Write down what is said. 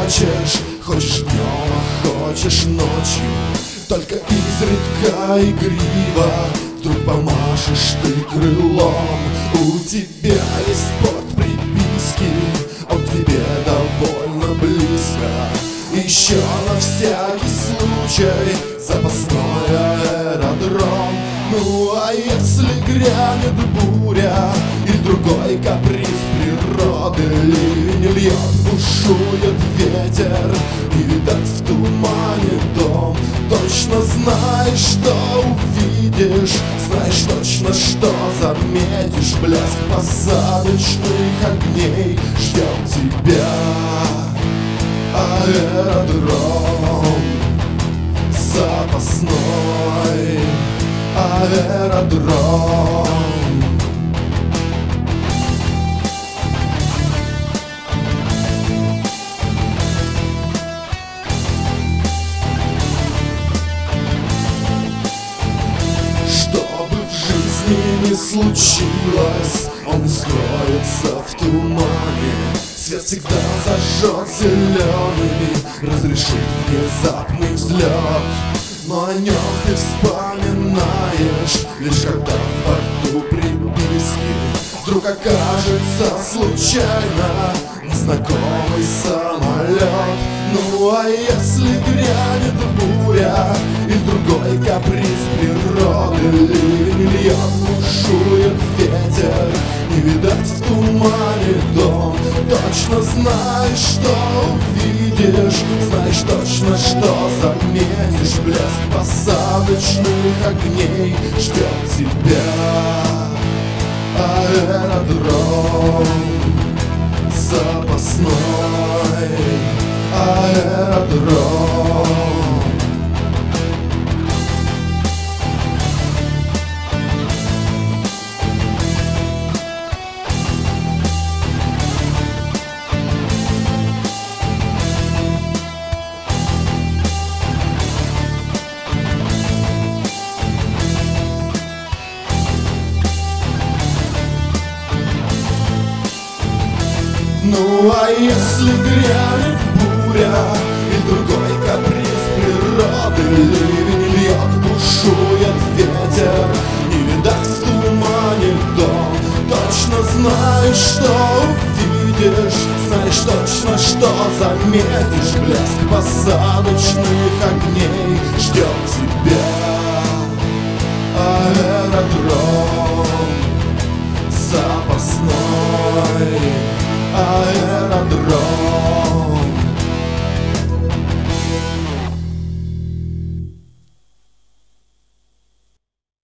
Хочешь днем, а хочешь ночью, только изредка игриво вдруг помашешь ты крылом. У тебя есть порт приписки, он к тебе довольно близко. Еще на всякий случай запасной аэродром. Ну а если грянет буря или другой каприз природы, ливень льет, бушует ветер, и видать в тумане дом, точно знаешь, что увидишь, знаешь точно, что заметишь. Блеск посадочных огней ждет тебя аэродром запасной. Аэродром. Что бы в жизни ни случилось, он не скроется в тумане. Свет всегда зажжет зеленый, разрешит внезапный взлет. Но о нем ты вспоминаешь лишь когда в борту приписки вдруг окажется случайно незнакомый самолет. Ну а если грянет буря или другой каприз природы, ливень льет, бушует ветер, не видать в тумане дом, точно знаешь, что увидишь, знаешь точно, что заметишь. Блеск посадочных огней ждет тебя аэродром запасной. Аэродром. Ну а если грянет буря и другой каприз природы, ливень льет, бушует ветер, не видать в тумане дом, точно знаешь, что увидишь, знаешь точно, что заметишь. Блеск посадочных огней